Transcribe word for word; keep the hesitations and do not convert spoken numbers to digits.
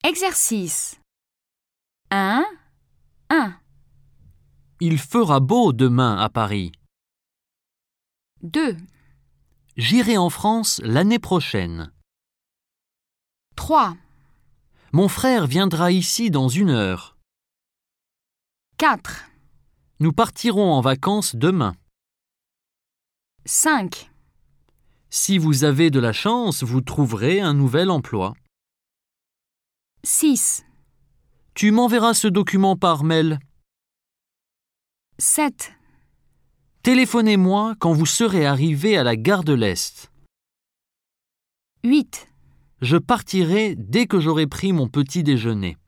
Exercice un. un. Il fera beau demain à Paris. deux. J'irai en France l'année prochaine. trois. Mon frère viendra ici dans une heure. quatre. Nous partirons en vacances demain. cinq. Si vous avez de la chance, vous trouverez un nouvel emploi. six. Tu m'enverras ce document par mail. sept. Téléphonez-moi quand vous serez arrivé à la gare de l'Est. huit. Je partirai dès que j'aurai pris mon petit déjeuner.